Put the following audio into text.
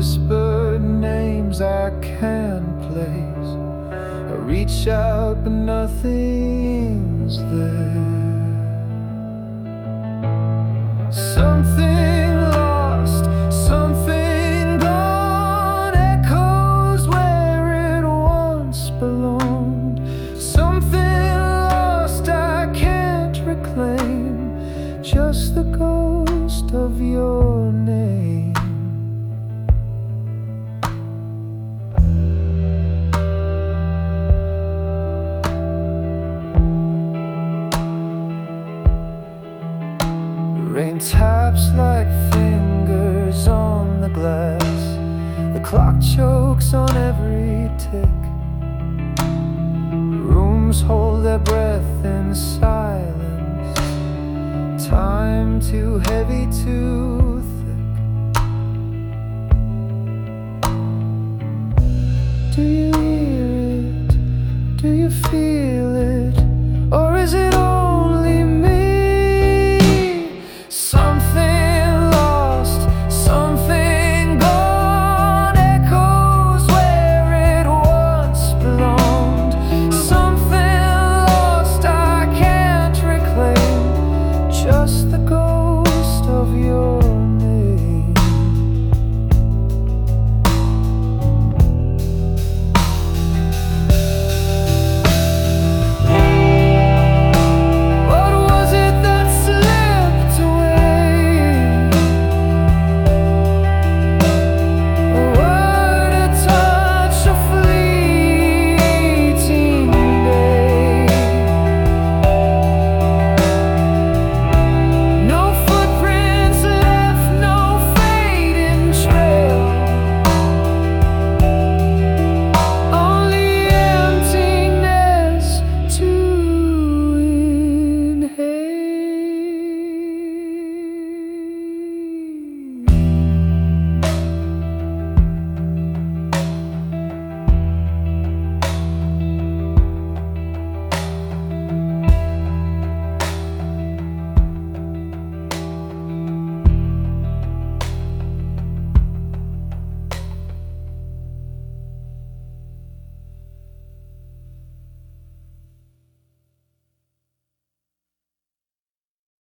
whispered names I can't place. I reach out but nothing's there. Something lost, something gone, echoes where it once belonged. Something lost I can't reclaim, just the ghost of your name. Rain taps like fingers on the glass. The clock chokes on every tick. Rooms hold their breath in silence. Time too heavy to